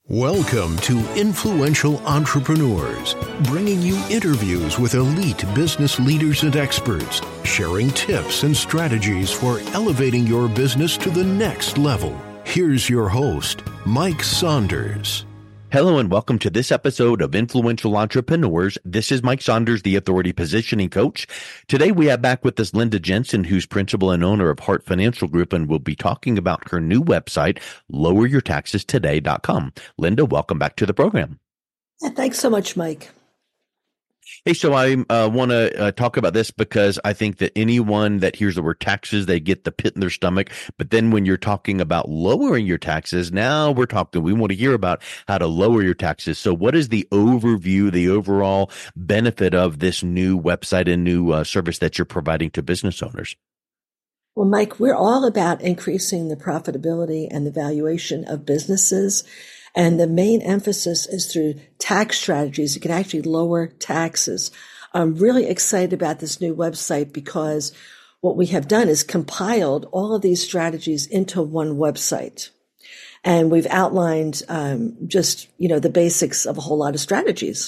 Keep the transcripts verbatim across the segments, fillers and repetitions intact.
Welcome to Influential Entrepreneurs, bringing you interviews with elite business leaders and experts, sharing tips and strategies for elevating your business to the next level. Here's your host, Mike Saunders. Hello and welcome to this episode of Influential Entrepreneurs. This is Mike Saunders, the Authority Positioning Coach. Today we have back with us Linda Jensen, who's principal and owner of Hart Financial Group, and we'll be talking about her new website, lower your taxes today dot com. Linda, welcome back to the program. Yeah, thanks so much, Mike. Hey, so I uh, want to uh, talk about this because I think that anyone that hears the word taxes, they get the pit in their stomach. But then when you're talking about lowering your taxes, now we're talking, we want to hear about how to lower your taxes. So what is the overview, the overall benefit of this new website and new uh, service that you're providing to business owners? Well, Mike, we're all about increasing the profitability and the valuation of businesses. And the main emphasis is through tax strategies. You can actually lower taxes. I'm really excited about this new website because what we have done is compiled all of these strategies into one website. And we've outlined um, just, you know, the basics of a whole lot of strategies.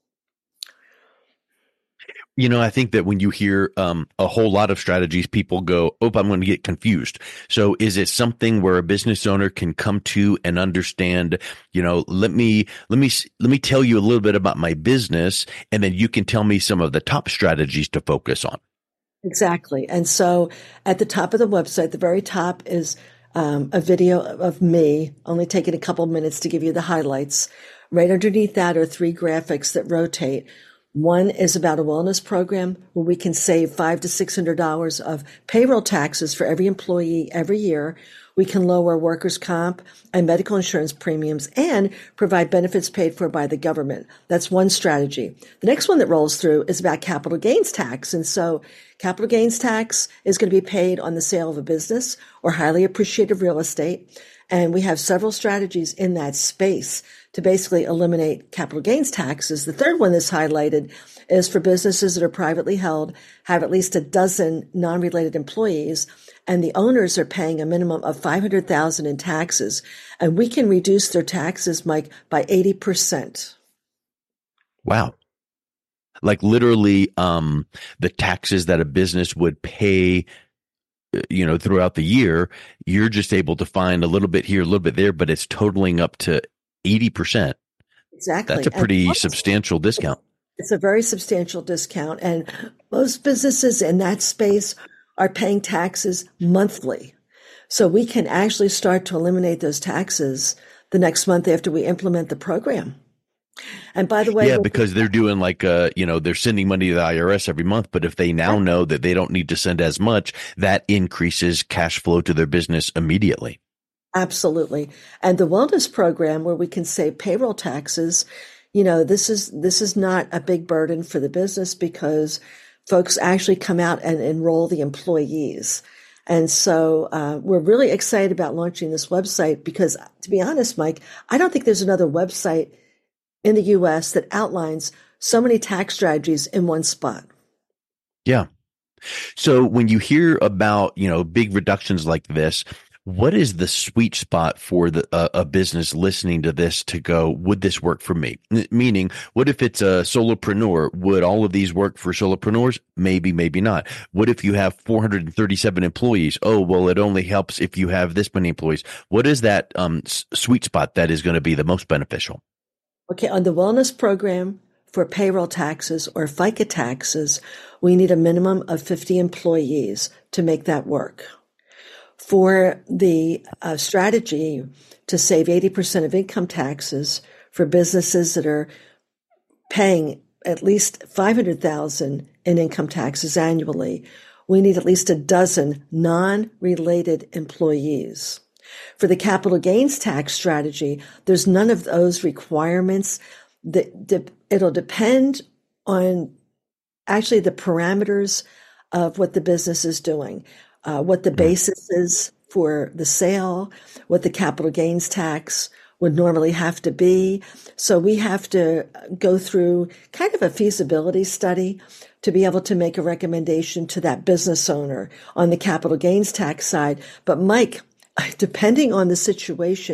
You know, I think that when you hear um, a whole lot of strategies, people go, oh, I'm going to get confused. So is it something where a business owner can come to and understand, you know, let me, let me, let me tell you a little bit about my business, and then you can tell me some of the top strategies to focus on? Exactly. And so at the top of the website, the very top is um, a video of me, only taking a couple minutes to give you the highlights. Right underneath that are three graphics that rotate. One is about a wellness program where we can save five to six hundred dollars of payroll taxes for every employee every year. We can lower workers' comp and medical insurance premiums and provide benefits paid for by the government. That's one strategy. The next one that rolls through is about capital gains tax. And so capital gains tax is going to be paid on the sale of a business or highly appreciated real estate. And we have several strategies in that space to basically eliminate capital gains taxes. The third one that's highlighted is for businesses that are privately held, have at least a dozen non-related employees, and the owners are paying a minimum of five hundred thousand dollars in taxes. And we can reduce their taxes, Mike, by eighty percent. Wow. Like literally um, the taxes that a business would pay, you know, throughout the year, you're just able to find a little bit here, a little bit there, but it's totaling up to eighty percent. Exactly. That's a pretty and substantial discount. It's a very substantial discount. And most businesses in that space are paying taxes monthly. So we can actually start to eliminate those taxes the next month after we implement the program. And by the way, yeah, because they're doing like, uh, you know, they're sending money to the I R S every month. But if they now know that they don't need to send as much, that increases cash flow to their business immediately. Absolutely. And the wellness program where we can save payroll taxes, you know, this is, this is not a big burden for the business because folks actually come out and enroll the employees. And so uh, we're really excited about launching this website because, to be honest, Mike, I don't think there's another website in the U S that outlines so many tax strategies in one spot. Yeah. So when you hear about, you know, big reductions like this, what is the sweet spot for the uh, a business listening to this to go, would this work for me? N- meaning, what if it's a solopreneur? Would all of these work for solopreneurs? Maybe, maybe not. What if you have four hundred thirty-seven employees? Oh, well, it only helps if you have this many employees. What is that um, s- sweet spot that is going to be the most beneficial? Okay, on the wellness program for payroll taxes or FICA taxes, we need a minimum of fifty employees to make that work. For the uh, strategy to save eighty percent of income taxes for businesses that are paying at least five hundred thousand dollars in income taxes annually, we need at least a dozen non-related employees. For the capital gains tax strategy, there's none of those requirements. That de- it'll depend on actually the parameters of what the business is doing. Uh, what the basis is for the sale, what the capital gains tax would normally have to be. So we have to go through kind of a feasibility study to be able to make a recommendation to that business owner on the capital gains tax side. But Mike, depending on the situation,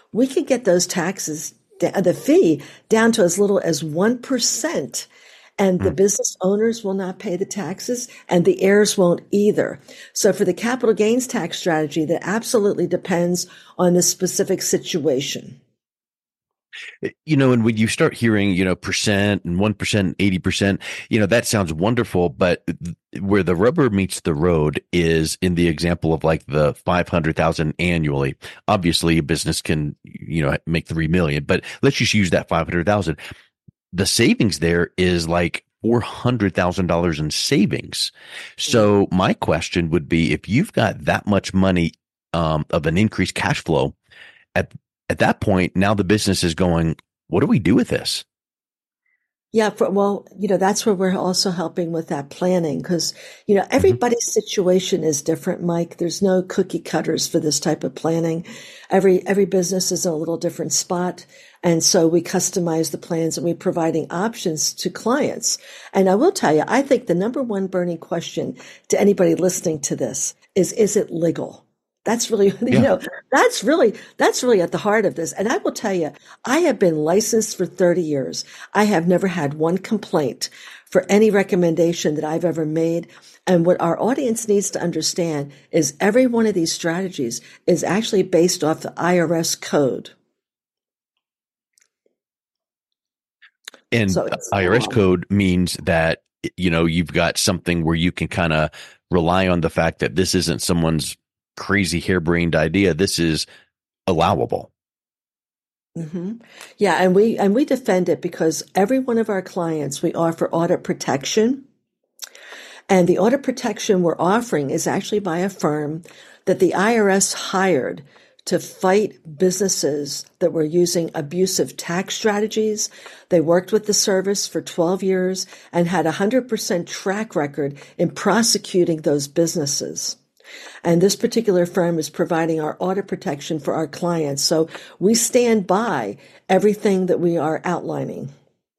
we could get those taxes, the fee down to as little as one percent. And the business owners will not pay the taxes and the heirs won't either. So for the capital gains tax strategy, that absolutely depends on the specific situation. You know, and when you start hearing, you know, percent and one percent and eighty percent, you know, that sounds wonderful. But where the rubber meets the road is in the example of like the five hundred thousand annually. Obviously, a business can, you know, make three million, but let's just use that five hundred thousand. The savings there is like four hundred thousand dollars in savings. So my question would be, if you've got that much money um, of an increased cash flow, at at that point, now the business is going, what do we do with this? Yeah, for, well, you know, that's where we're also helping with that planning because, you know, everybody's mm-hmm. situation is different, Mike. There's no cookie cutters for this type of planning. Every every business is in a little different spot. And so we customize the plans and we're providing options to clients. And I will tell you, I think the number one burning question to anybody listening to this is, is it legal? That's really, you yeah. know, that's really, that's really at the heart of this. And I will tell you, I have been licensed for thirty years. I have never had one complaint for any recommendation that I've ever made. And what our audience needs to understand is every one of these strategies is actually based off the I R S code. And so I R S um, code means that, you know, you've got something where you can kind of rely on the fact that this isn't someone's crazy harebrained idea. This is allowable. Mm-hmm. Yeah. And we, and we defend it because every one of our clients, we offer audit protection. And the audit protection we're offering is actually by a firm that the I R S hired to fight businesses that were using abusive tax strategies. They worked with the service for twelve years and had a hundred percent track record in prosecuting those businesses. And this particular firm is providing our audit protection for our clients. So we stand by everything that we are outlining.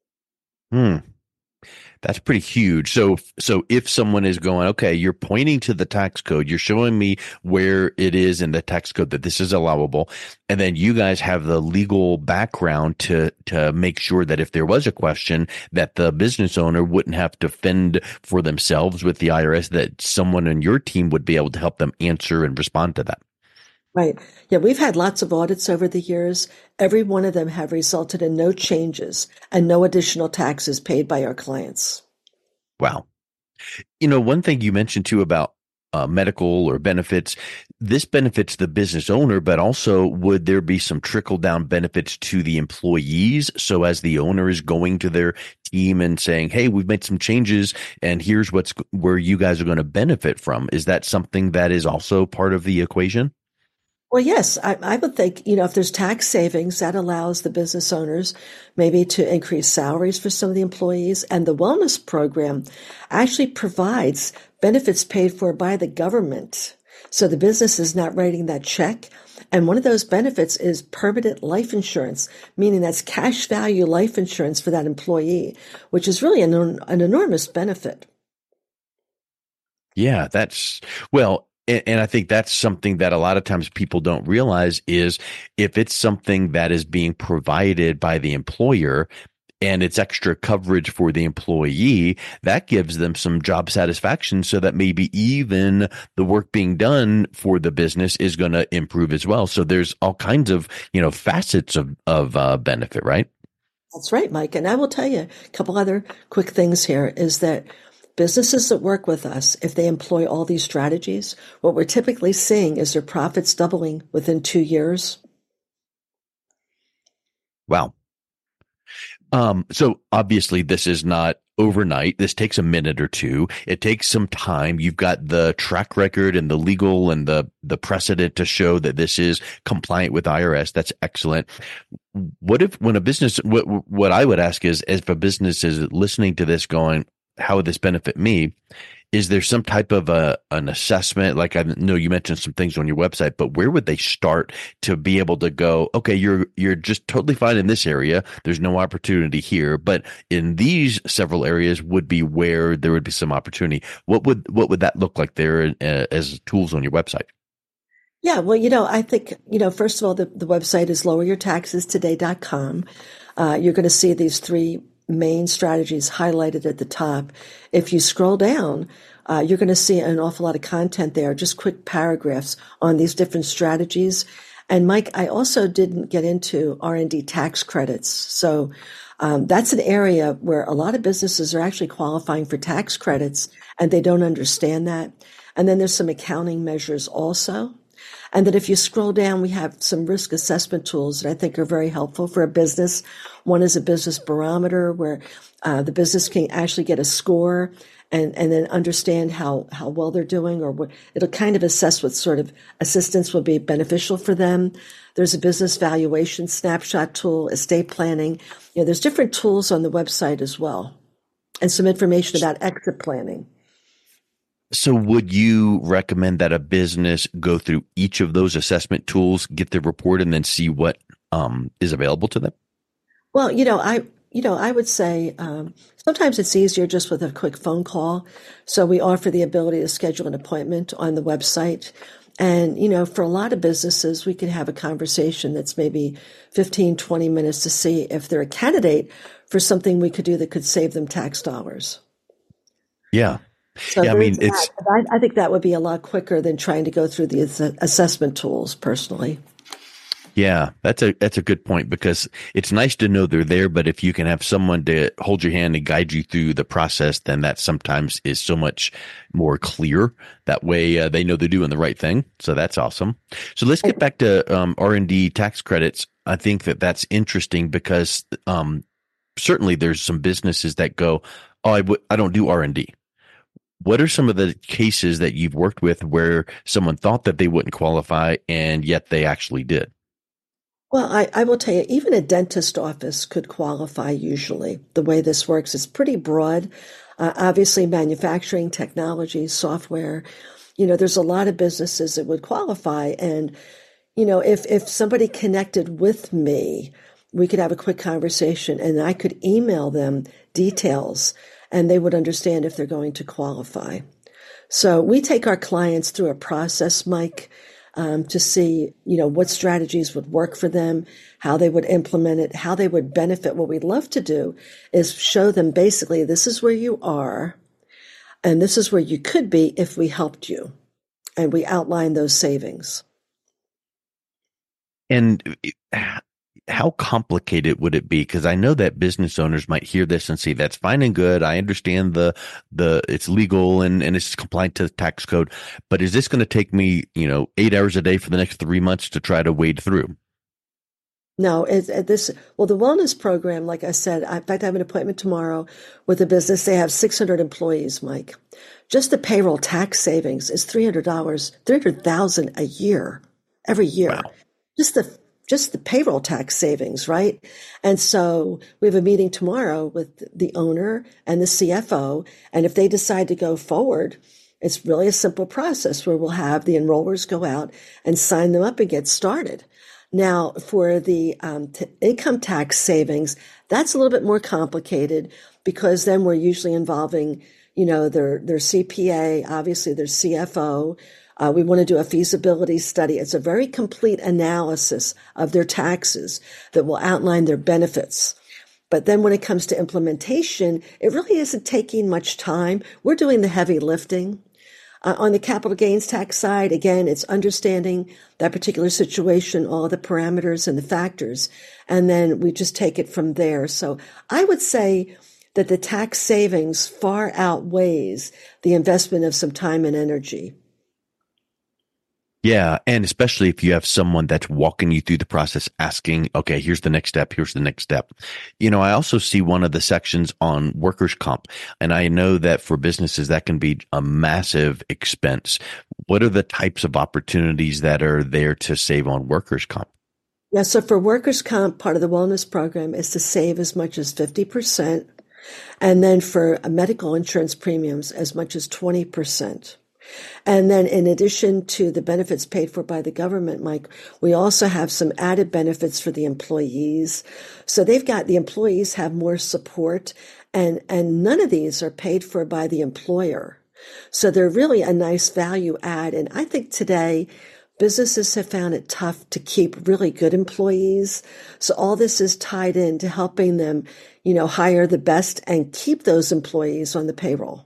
Hmm. That's pretty huge. So, so if someone is going, okay, you're pointing to the tax code, you're showing me where it is in the tax code that this is allowable. And then you guys have the legal background to, to make sure that if there was a question that the business owner wouldn't have to fend for themselves with the I R S, that someone on your team would be able to help them answer and respond to that. Right. Yeah, we've had lots of audits over the years. Every one of them have resulted in no changes and no additional taxes paid by our clients. Wow. You know, one thing you mentioned too about uh, medical or benefits, this benefits the business owner, but also would there be some trickle down benefits to the employees? So as the owner is going to their team and saying, hey, we've made some changes and here's what's where you guys are going to benefit from. Is that something that is also part of the equation? Well, yes, I, I would think, you know, if there's tax savings, that allows the business owners maybe to increase salaries for some of the employees. And the wellness program actually provides benefits paid for by the government. So the business is not writing that check. And one of those benefits is permanent life insurance, meaning that's cash value life insurance for that employee, which is really an, an enormous benefit. Yeah, that's, well, and I think that's something that a lot of times people don't realize is if it's something that is being provided by the employer and it's extra coverage for the employee, that gives them some job satisfaction so that maybe even the work being done for the business is going to improve as well. So there's all kinds of, you know, facets of, of uh, benefit, right? That's right, Mike. And I will tell you a couple other quick things here is that businesses that work with us, if they employ all these strategies, what we're typically seeing is their profits doubling within two years. Wow. Um, so obviously this is not overnight. This takes a minute or two. It takes some time. You've got the track record and the legal and the, the precedent to show that this is compliant with I R S. That's excellent. What if when a business, what, what I would ask is, if a business is listening to this going, how would this benefit me? Is there some type of a, an assessment? Like I know you mentioned some things on your website, but where would they start to be able to go, okay, you're, you're just totally fine in this area. There's no opportunity here, but in these several areas would be where there would be some opportunity. What would, what would that look like there uh, as tools on your website? Yeah, well, you know, I think, you know, first of all, the, the website is lower your taxes today dot com. Uh, you're going to see these three main strategies highlighted at the top. If you scroll down, uh, you're going to see an awful lot of content there, just quick paragraphs on these different strategies. And Mike, I also didn't get into R and D tax credits. So um, that's an area where a lot of businesses are actually qualifying for tax credits, and they don't understand that. And then there's some accounting measures also. And that if you scroll down, we have some risk assessment tools that I think are very helpful for a business. One is a business barometer where uh, the business can actually get a score and, and then understand how, how well they're doing, or what it'll kind of assess what sort of assistance will be beneficial for them. There's a business valuation snapshot tool, estate planning. You know, there's different tools on the website as well, and some information about exit planning. So would you recommend that a business go through each of those assessment tools, get the report, and then see what um, is available to them? Well, you know, I you know, I would say um, sometimes it's easier just with a quick phone call. So we offer the ability to schedule an appointment on the website. And, you know, for a lot of businesses, we can have a conversation that's maybe fifteen, twenty minutes to see if they're a candidate for something we could do that could save them tax dollars. Yeah. So yeah, I mean, it's, I, I think that would be a lot quicker than trying to go through the ass- assessment tools personally. yeah, that's a, that's a good point, because it's nice to know they're there, but if you can have someone to hold your hand and guide you through the process, then that sometimes is so much more clear. That way uh, they know they're doing the right thing. So that's awesome. So let's get back to um, R and D tax credits. I think that that's interesting because um, certainly there's some businesses that go, oh, I, w- I don't do R and D. What are some of the cases that you've worked with where someone thought that they wouldn't qualify and yet they actually did? Well, I, I will tell you, even a dentist office could qualify usually. The way this works is pretty broad. Uh, obviously, manufacturing, technology, software, you know, there's a lot of businesses that would qualify. And, you know, if, if somebody connected with me, we could have a quick conversation and I could email them details, and they would understand if they're going to qualify. So we take our clients through a process, Mike, um, to see, you know, what strategies would work for them, how they would implement it, how they would benefit. What we'd love to do is show them basically, this is where you are, and this is where you could be if we helped you. And we outline those savings. And how complicated would it be? Because I know that business owners might hear this and say, that's fine and good. I understand the, the, it's legal and, and it's compliant to the tax code, but is this going to take me, you know, eight hours a day for the next three months to try to wade through? No, it's it, this, well, the wellness program, like I said, I, in fact, I have an appointment tomorrow with a business. They have six hundred employees, Mike. Just the payroll tax savings is three hundred dollars, three hundred thousand dollars a year, every year. Wow. Just the just the payroll tax savings, right? And so we have a meeting tomorrow with the owner and the C F O. And if they decide to go forward, it's really a simple process where we'll have the enrollers go out and sign them up and get started. Now, for the um, t- income tax savings, that's a little bit more complicated because then we're usually involving, you know, their, their C P A, obviously their C F O. Uh, we want to do a feasibility study. It's a very complete analysis of their taxes that will outline their benefits. But then when it comes to implementation, it really isn't taking much time. We're doing the heavy lifting. Uh, on the capital gains tax side, again, it's understanding that particular situation, all the parameters and the factors, and then we just take it from there. So I would say that the tax savings far outweighs the investment of some time and energy. Yeah. And especially if you have someone that's walking you through the process, asking, okay, here's the next step. Here's the next step. You know, I also see one of the sections on workers' comp, and I know that for businesses that can be a massive expense. What are the types of opportunities that are there to save on workers' comp? Yeah. So for workers' comp, part of the wellness program is to save as much as fifty percent. And then for medical insurance premiums, as much as twenty percent. And then in addition to the benefits paid for by the government, Mike, we also have some added benefits for the employees. So they've got, the employees have more support, and, and none of these are paid for by the employer. So they're really a nice value add. And I think today businesses have found it tough to keep really good employees. So all this is tied into helping them, you know, hire the best and keep those employees on the payroll.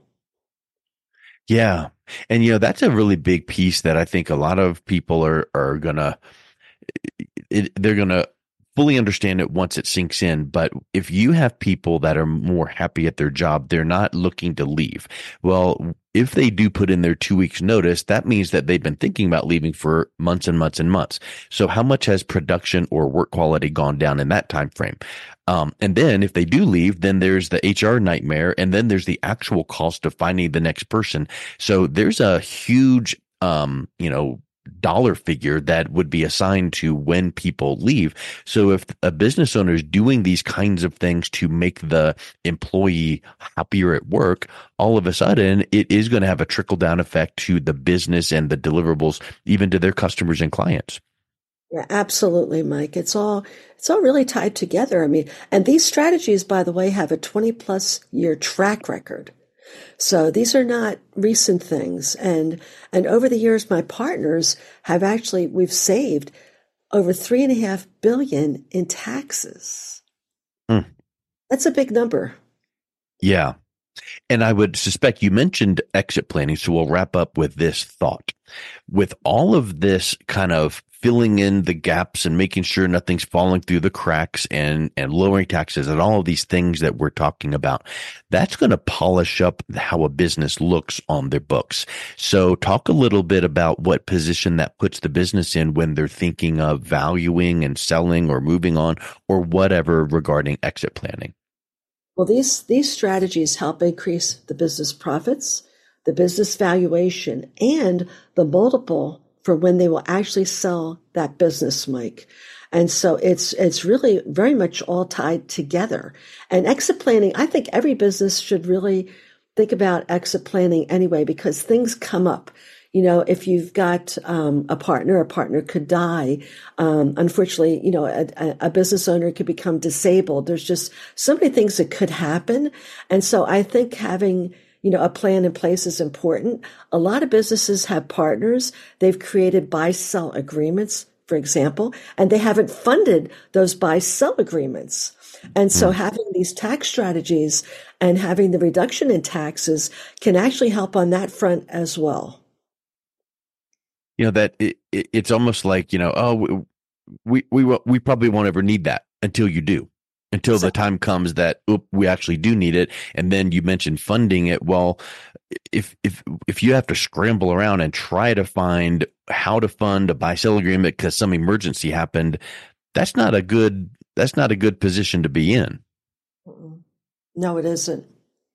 Yeah. And, you know, that's a really big piece that I think a lot of people are, are going to, they're going to fully understand it once it sinks in. But if you have people that are more happy at their job, they're not looking to leave. Well, if they do put in their two weeks notice, that means that they've been thinking about leaving for months and months and months. So how much has production or work quality gone down in that time frame? Um, and then if they do leave, then there's the H R nightmare, and then there's the actual cost of finding the next person. So there's a huge, um, you know, dollar figure that would be assigned to when people leave. So if a business owner is doing these kinds of things to make the employee happier at work, all of a sudden it is going to have a trickle down effect to the business and the deliverables, even to their customers and clients. Yeah, absolutely, Mike. It's all, it's all really tied together. I mean, and these strategies, by the way, have a twenty plus year track record. So these are not recent things. And, and over the years, my partners have actually, we've saved over three and a half billion in taxes. Hmm. That's a big number. Yeah. And I would suspect you mentioned exit planning. So we'll wrap up with this thought. With all of this kind of filling in the gaps and making sure nothing's falling through the cracks and, and lowering taxes and all of these things that we're talking about, that's going to polish up how a business looks on their books. So talk a little bit about what position that puts the business in when they're thinking of valuing and selling or moving on or whatever regarding exit planning. Well, these, these strategies help increase the business profits, the business valuation, and the multiple for when they will actually sell that business, Mike. And so it's, it's really very much all tied together. And exit planning, I think every business should really think about exit planning anyway, because things come up. You know, if you've got um, a partner, a partner could die. Um, unfortunately, you know, a, a business owner could become disabled. There's just so many things that could happen. And so I think having, you know, a plan in place is important. A lot of businesses have partners. They've created buy-sell agreements, for example, and they haven't funded those buy-sell agreements. And so having these tax strategies and having the reduction in taxes can actually help on that front as well. You know, that it, it, it's almost like, you know, oh, we, we, we, we probably won't ever need that until you do. Until the time comes that oop, we actually do need it. And then you mentioned funding it. Well, if if if you have to scramble around and try to find how to fund a buy-sell agreement because some emergency happened, that's not a good that's not a good position to be in. No, it isn't.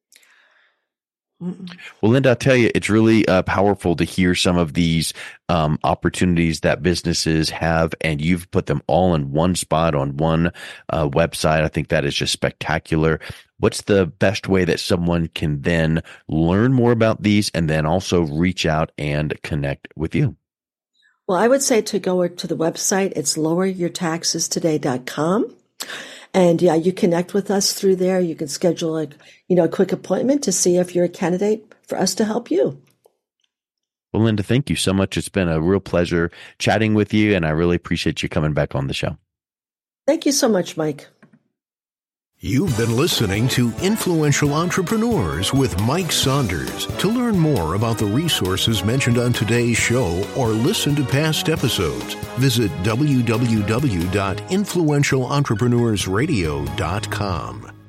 Mm-mm. Well, Linda, I'll tell you, it's really uh, powerful to hear some of these um, opportunities that businesses have, and you've put them all in one spot on one uh, website. I think that is just spectacular. What's the best way that someone can then learn more about these and then also reach out and connect with you? Well, I would say to go to the website. It's lower your taxes today dot com. And yeah, you connect with us through there. You can schedule a, you know, a quick appointment to see if you're a candidate for us to help you. Well, Linda, thank you so much. It's been a real pleasure chatting with you, and I really appreciate you coming back on the show. Thank you so much, Mike. You've been listening to Influential Entrepreneurs with Mike Saunders. To learn more about the resources mentioned on today's show or listen to past episodes, visit w w w dot influential entrepreneurs radio dot com.